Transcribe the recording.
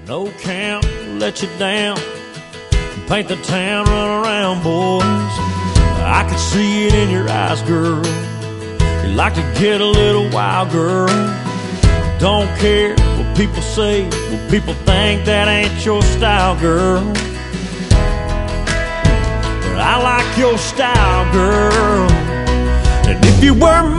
No count, let you down, paint the town, run around, boys. I could see it in your eyes, girl. You like to get a little wild, girl. Don't care what people say, what people think, that ain't your style, girl. But I like your style, girl. And if you were